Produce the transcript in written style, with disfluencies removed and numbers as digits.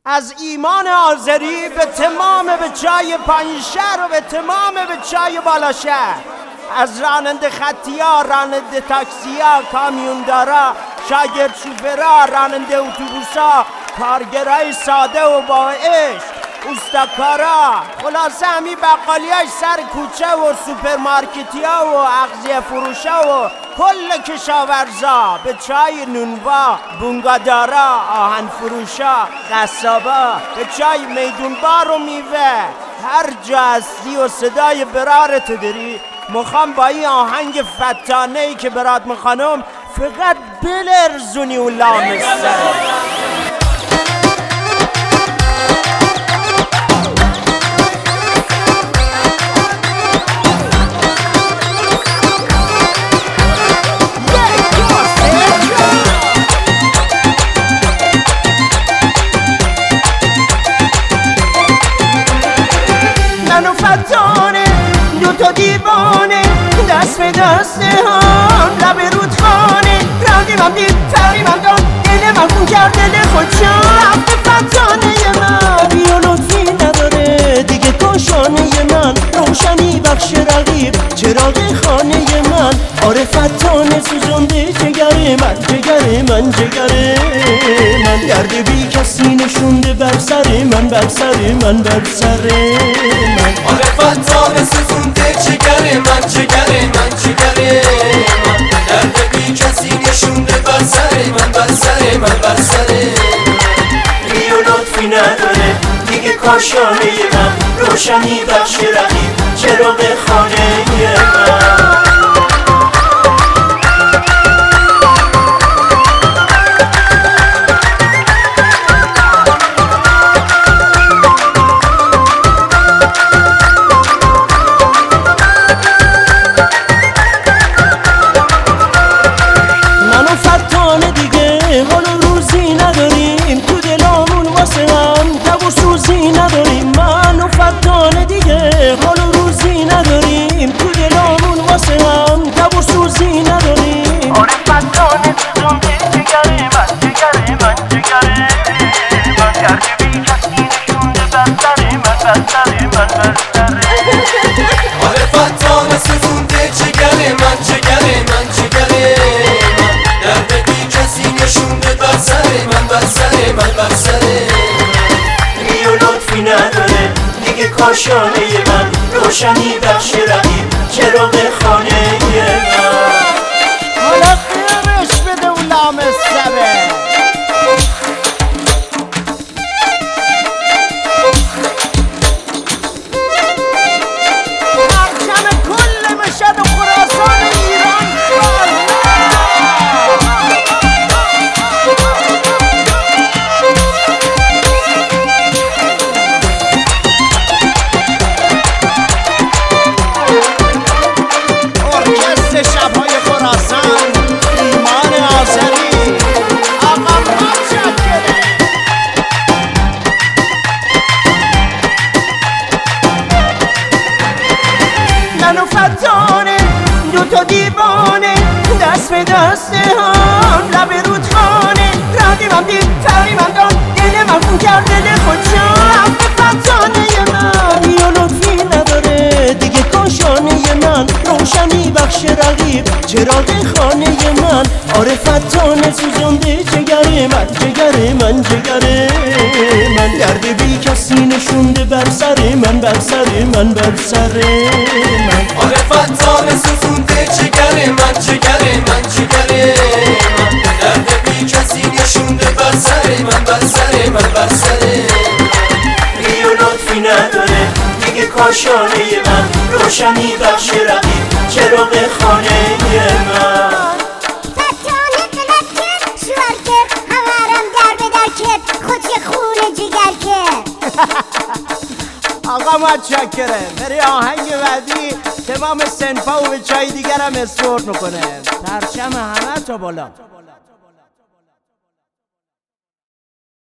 از ایمان آذری به تمام به چای پنجشهر و به تمام به چای بالاشهر، از راننده خطی‌ها، راننده تاکسی‌ها، کامیوندارا، شاگرد شوفرها، راننده اتوبوس‌ها، کارگرای ساده و با عشق، اوستاکارا، خلاصه همی بقالیاش سر کوچه و سوپرمارکتیا و اغذیه فروشا و کل کشاورزا، به چای نونوا، بونگادارا، آهن فروشا، قصابا، به چای میدونبار و میوه، هر جا هستی و صدای برارت داری، میخوام با این آهنگ فتانه‌ای که برات میخوانم فقط بلرزونی و لامسته. من و فتانه دوتا دیوانه، دست به دست هم لب رودخانه، رندیم هم دید فریم هم داد، دل من خون کرد دل خودشان. رفت فتانه من بیا لطفی نداره دیگه، کاشانه من روشنی بخش رقیب چراغ خانه من. آره فتانه سوزنده جگره من، جگره من، جگره من، درد بی کسی نشونده بر سر من، بر سر من، بر سر من. آره فتانه سوزنده جگره من، جگره من، جگره من، درد بی کسی نشونده بر سر من، بر سر من، بر سر من. بی و لطفی نداره دیگه کاشانه من، روشنی بخش رقیب چراغ خانه من. آره فتانه سوزنده جگره من، جگره من، جگره من، درد بی کسی نشونده بر سر من، بر سر من، بر سر من. بی و لطفی نداره دیگه کاشانه من، روشنی بخش رقیب چراغ خانه من. حالا خیرش بده و لامسته. من و فتانه دوتا دیوانه، دست به دست هم لب رودخانه، رندیم هم دید فریم هم داد، دل من خون کرد دل خودشان. رفت فتانه من بیا لطفی نداره دیگه کاشانه من، روشنی بخش رقیب چراغ خانه من. آره فتانه سوزنده جگره من، جگره من، جگره من، درد بی کسی نشونده بر سر من، بر سر من، بر سر من. آره فتانه سوزنده جگره من، جگره من، جگره من، درد بی کسی نشونده بر سر من، بر سر من، بر سر من. بی و لطفی نداره دیگه کاشانه من، روشنی بخش رقیب چراغ خانه من. فتانه غلط کرد، شوهر کرد، همارم در به در کرد، خودش خون جگر کرد. آقا متشکره. بری آهنگ بعدی تمام سنفا و به چای دیگرم اسپورت میکنه. پرچم همه تا بالا.